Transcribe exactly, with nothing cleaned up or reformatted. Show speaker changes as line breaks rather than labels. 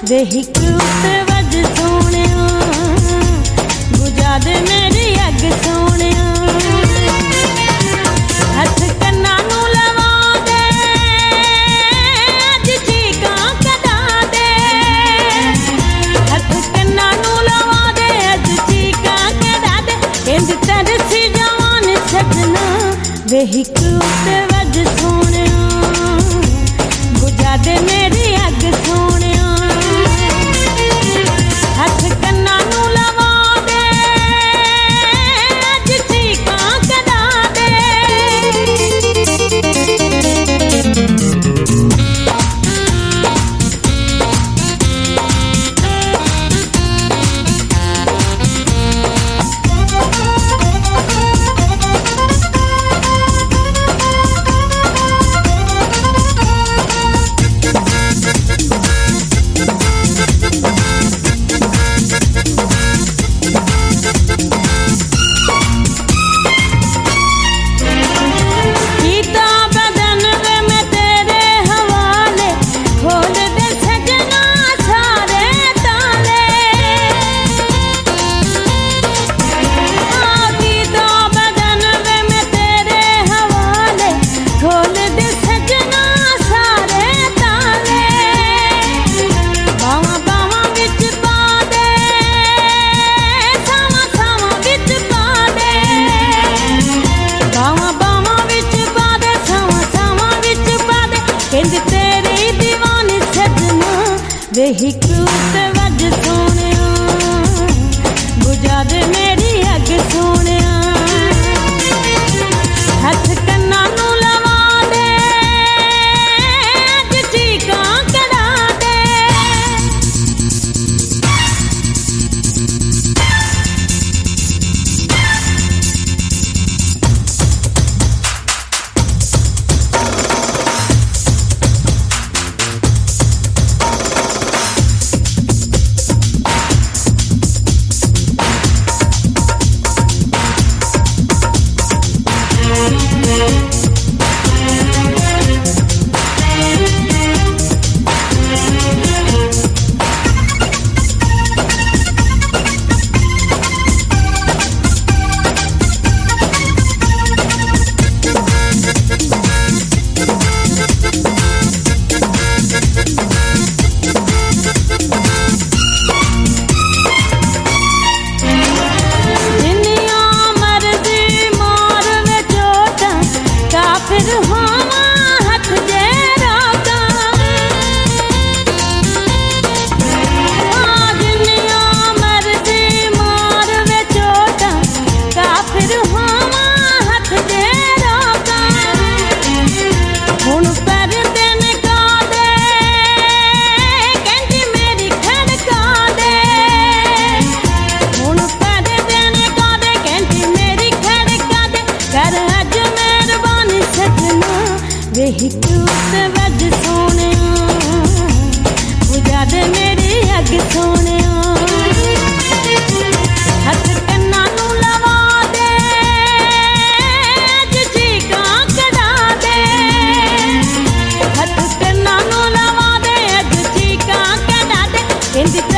वेही कूत वज सोनिया बुझा दे मेरी अग सोनिया हथ कन्ना नू लवा दे अज चीकां कढा दे हथ कन्ना नू लवा दे अज चीकां कढा दे इंज तरसी जवान सजना वेही कूत वज सोनिया बुझा दे मेरी अग सोनिया हथ कन्ना नू लवा दे अज चीकां कढा दे वेही कूत वज सोनिया बुझा दे मेरी अग सोनिया हथ कन्ना नू लवा दे अज चीकां कढा दे वेही कूत वज सोनिया बुझा दे मेरी अग सोनिया हथ कन्ना नू लवा दे अज चीकां कढा दे हथ कन्ना नू लवा दे अज चीकां कढा दे इंज